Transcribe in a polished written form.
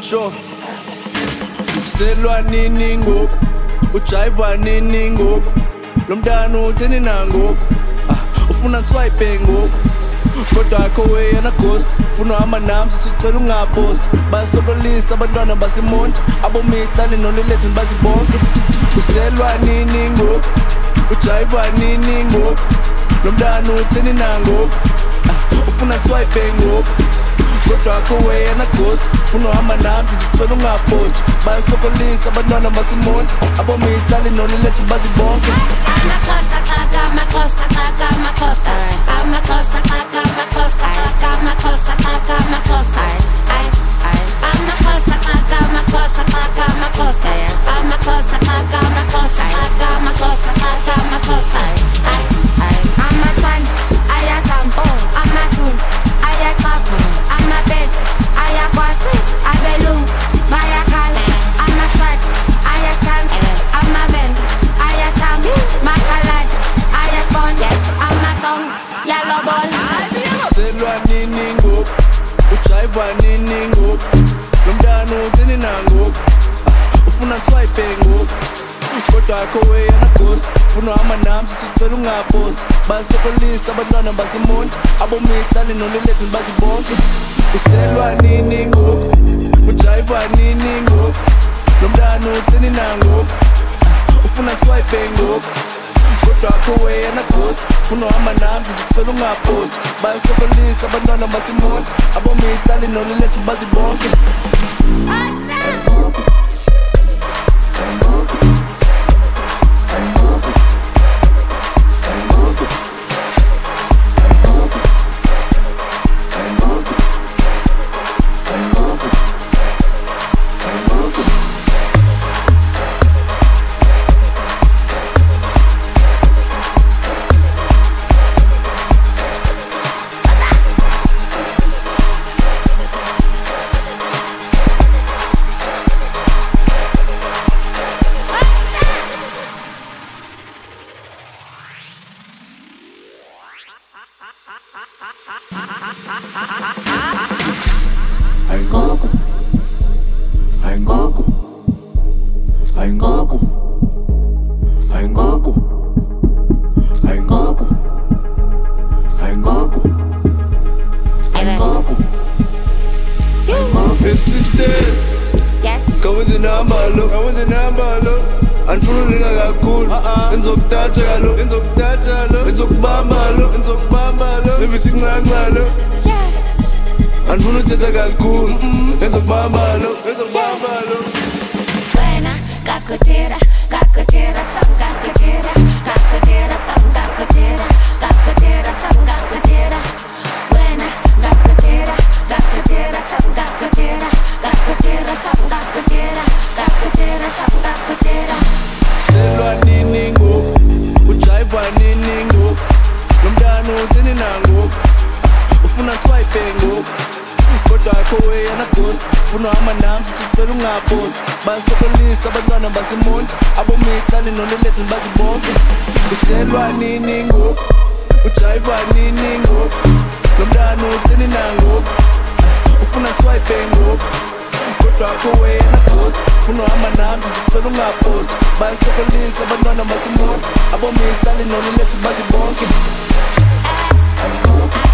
sure. Selwa nini ngoku, ujiva nini ngoku, lo mntana utheni nangoku, ufuna swipe ngoku, kodwa akho wena ghost, ufuna uhamba nami sicela ungapost, basokolisa abantwana basimonti, abomihla linolilethu bazibonke. Uselwa nini ngoku, ujiva nini ngoku, lo mntana utheni nangoku, ufuna swipe ngoku, kodwa akho wena ghost, ufuna uhamba nami sicela ungapost, basokolisa abantwana basimonti, abomihla linolilethu bazibonke. Selwa nini ngoku, ujiva nini ngoku, lo mntana utheni nangoku, ufuna swipe ngoku, kodwa akho wena ghost, ufuna uhamba nami sicela ungapost, basokolisa abantwana basimonti, abomihla linolilethu bazibonke. Uselwa nini ngoku, ujiva nini ngoku, lo mntana utheni nangoku, ufuna swipe ngoku, kodwa akho wena ghost, ufuna uhamba nami sicela ungapost, basokolisa abantwana basimonti, abomihla linolilethu bazibonke. Basokolisa abantwana basimonti, abomihla linolilethu bazibonke. Uselwa nini ngoku, ujiva nini ngoku, lo mntana utheni nangoku, ufuna swipe ngoku, kodwa akho wena ghost, ufuna uhamba nami sicela ungapost, basokolisa abantwana basimonti, abomihla linolilethu bazibonke.